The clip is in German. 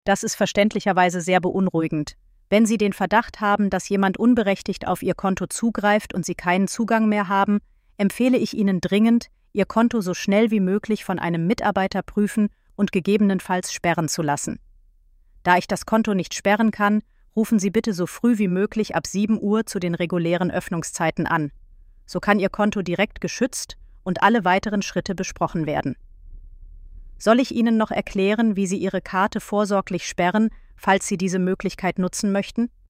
Das ist verständlicherweise sehr beunruhigend. Wenn Sie den Verdacht haben, dass jemand unberechtigt auf Ihr Konto zugreift und Sie keinen Zugang mehr haben, empfehle ich Ihnen dringend, Ihr Konto so schnell wie möglich von einem Mitarbeiter prüfen und gegebenenfalls sperren zu lassen. Da ich das Konto nicht sperren kann, rufen Sie bitte so früh wie möglich ab 7 Uhr zu den regulären Öffnungszeiten an. So kann Ihr Konto direkt geschützt und alle weiteren Schritte besprochen werden. Soll ich Ihnen noch erklären, wie Sie Ihre Karte vorsorglich sperren, falls Sie diese Möglichkeit nutzen möchten?